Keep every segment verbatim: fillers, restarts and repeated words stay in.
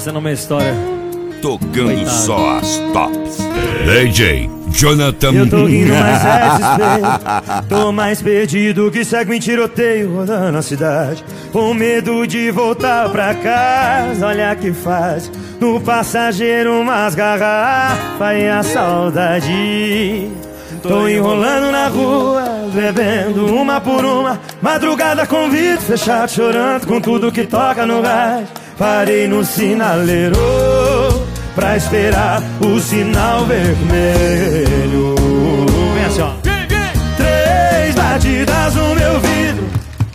passando uma história. Tocando Coitado. só as tops. D J Jonathan. Eu tô rindo, mas é desespero. Tô mais perdido que segue em tiroteio rodando a cidade, com medo de voltar pra casa. Olha que faz no passageiro umas garrafas e a saudade. Tô enrolando na rua, bebendo uma por uma. Madrugada com vidro fechado, chorando com tudo que toca no gás. Parei no sinaleiro pra esperar o sinal vermelho. Vem assim, ó. Três batidas no meu vidro.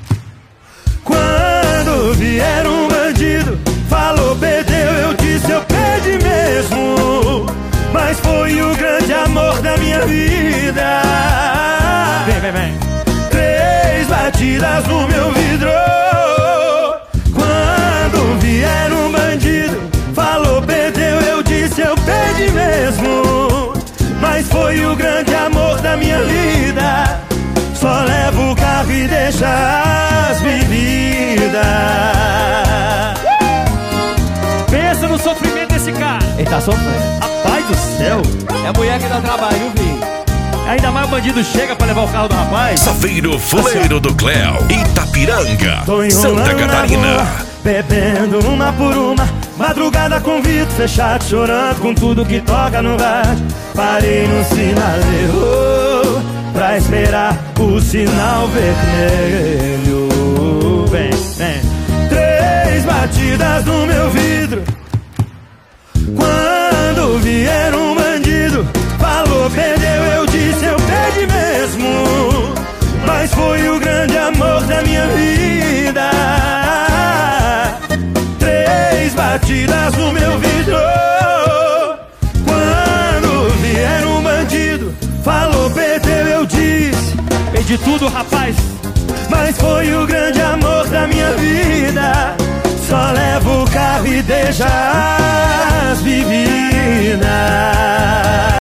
Quando vier um bandido, falou, perdeu, eu disse, eu perdi mesmo. Mas foi o grande amor da minha vida. Vem, vem, vem. Três batidas no meu vidro. Quando vier um bandido, falou, perdeu, eu disse, eu perdi mesmo. Mas foi o grande amor da minha vida. Só levo o carro e deixa as bebidas. Pensa no sofrimento desse cara. Ele tá sofrendo. Rapaz do céu. É a mulher que dá trabalho, viu, filho? Ainda mais o bandido chega pra levar o carro do rapaz. Safeiro Fuleiro do Cléo, Itapiranga, Tô Santa enrolando na Catarina. rua, bebendo uma por uma. Madrugada com vidro fechado, chorando com tudo que toca no rádio. Parei no sinaleiro pra esperar o sinal vermelho. Vem, vem. Três batidas no meu vidro. Quando vier um bandido, falou, perdeu, eu disse, eu perdi mesmo. Mas foi o grande amor da minha vida. Três batidas no meu vidro. Quando vier um bandido, falou, perdeu, eu disse, Perdi tudo, rapaz. mas foi o grande amor da minha vida. Só levo o carro e deixa as bebidas.